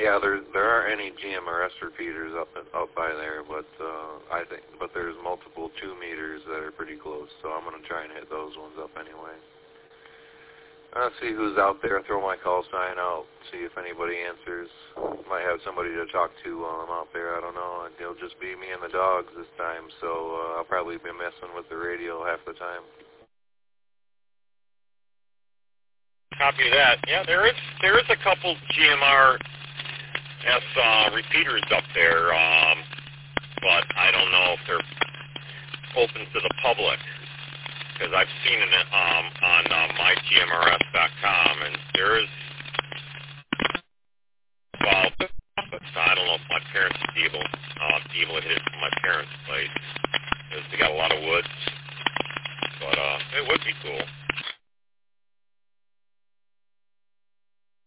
Yeah, there aren't any GMRS repeaters up by there, but but there's multiple 2 meters that are pretty close, so I'm gonna try and hit those ones up anyway. Let's see who's out there. Throw my call sign out. See if anybody answers. Might have somebody to talk to while I'm out there. I don't know. It'll just be me and the dogs this time, so I'll probably be messing with the radio half the time. Copy that. Yeah, there is a couple GMRS repeaters up there, but I don't know if they're open to the public. Because I've seen it on mygmrs.com, and there is, well, I don't know if my parents would be able to hit it from my parents' place, because they got a lot of woods, but it would be cool.